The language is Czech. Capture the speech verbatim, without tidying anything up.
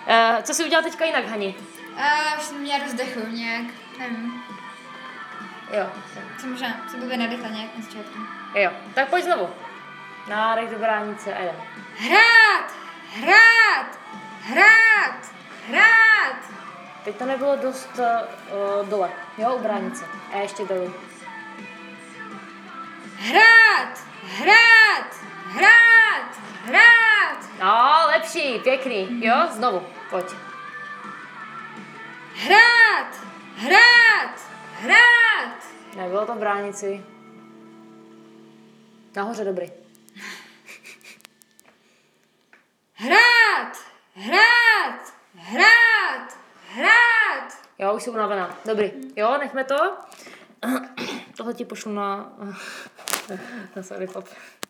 Uh, co jsi udělal teďka jinak, Hani? Uh, už jsem měla rozdechu nějak, nevím. Jo. Jsem možná se blbě nadechla nějak na začátku. Jo, tak pojď znovu. Nádech do bránice a jdem. Hrát! Hrát! Hrát! Hrát! Teď to nebylo dost uh, dole, jo, u bránice. A ještě dolů. Hrát! Hrát! Hrát! Hrát! No, lepší, pěkný, jo, znovu, pojď. Hrát! Hrát! Hrát! Nebylo to v bránici. Nahoře, dobrý. Hrát! Hrát! Hrát! Hrát! Jo, už jsem unavená. Dobrý. Jo, nechme to. Tohle ti pošlu na... na sorry, pop.